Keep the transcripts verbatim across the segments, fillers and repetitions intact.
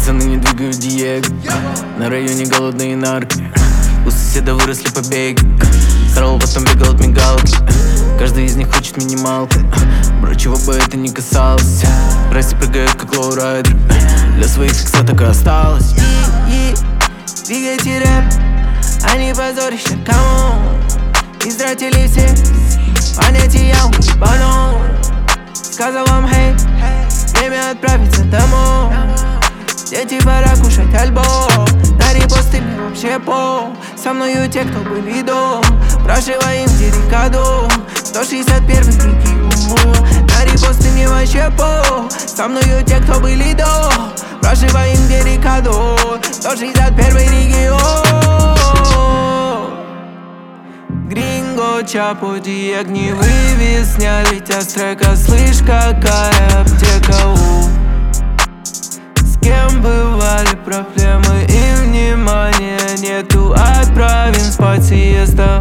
Пацаны не двигают Диего. На районе голодные нарки. У соседа выросли побеги. Здорово, потом бегал от мигалки. Каждый из них хочет минималку. Бро, чего бы это ни касалось. Расти прыгают как лоурайдер. Для своих секса так и осталось. Двигайте рэп, а не позорище, кому? Истратили все понятия, уебану. Сказал вам хей, время отправиться домой. Дети, пора кушать альбом. На репосты мне вообще по. Со мною те, кто были до. Прошиваем дерикаду. сто шестьдесят первый регион. На репосты мне вообще по. Со мною те, кто были до. Прошиваем дерикаду. сто шестьдесят первый регион. Гринго, Чапо, Диагни вывез. Сняли тебя с трека, слышь, какая аптека у. С кем бывали проблемы и внимания нету. Отправим спать сиеста.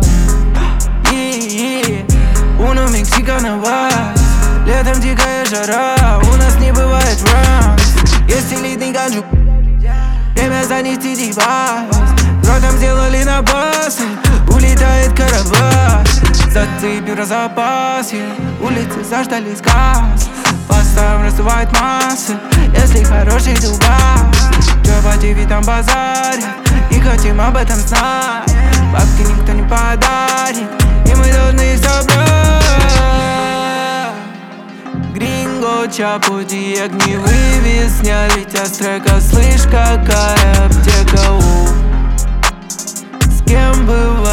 Уно Мексикано вайс. Летом дикая жара, у нас не бывает ранс. Есть элитный ганджу, время занести девайс. Ротом сделали на басы, улетает карабас. Зацепи в запасе, улицы заждались газ. Поставим раздувает массы, если хороший дубас. Чё по ТВ там базарят, и хотим об этом знать. Бабки никто не подарит, и мы должны их собрать. Гринго, Чапо, Диагни вывез. Сняли тебя с трека, слышь, какая аптека у. С кем бывает